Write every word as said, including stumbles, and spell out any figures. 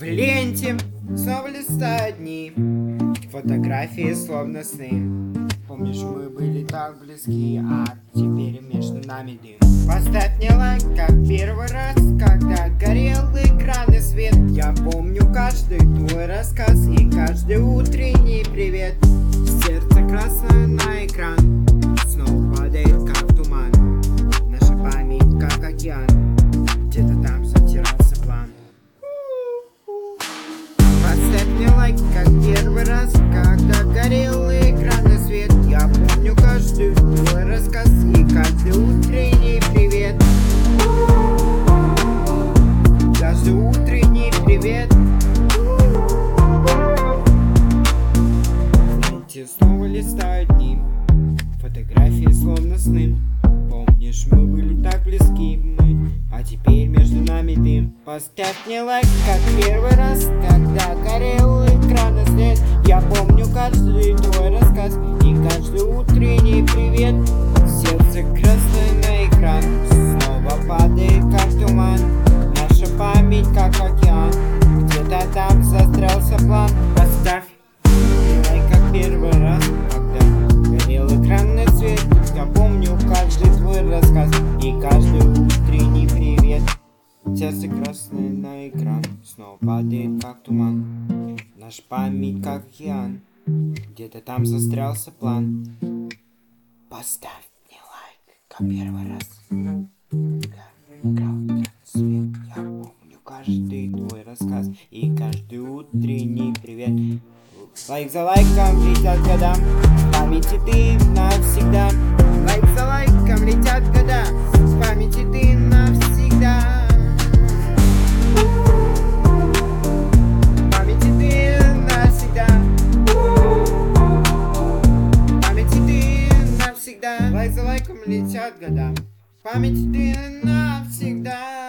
В ленте снова листают дни, фотографии словно сны. Помнишь, мы были так близки, а теперь между нами дым. Поставь мне лайк, как первый раз, когда горел экранный свет. Я помню каждый твой рассказ и каждый утренний привет. Сердце красное на экран, снова падает как туман. Наша память как океан, где-то там затирался план. Поставь мне лайк, как первый раз, когда горел экранный свет. Я помню каждый твой рассказ и каждый утренний привет. Каждый утренний привет. В ленте снова листают дни, фотографии словно сны. Помнишь, мы были так близки, мы, а теперь между нами дым. Поставь мне лайк, как первый раз, когда горел экранный свет. Я помню каждый твой рассказ и каждый утренний привет. Сердце красное на экран, снова падает как туман. Наша память как океан, где-то там застрялся план. Поставь мне лайк, как первый раз, когда горел экранный свет. Я помню каждый твой рассказ и каждый утренний привет. Сердце красное на экран, снова падает как туман. Наша память как океан, где-то там застрялся план. Поставь мне лайк, как первый раз, когда играл этот свет. Я помню каждый твой рассказ и каждый утренний привет. Лайк за лайком летят года, в памяти ты навсегда. Лайк за лайком летят года, в памяти ты навсегда. В памяти ты навсегда. В памяти ты навсегда. Лайк за лайком летят года, в памяти ты навсегда.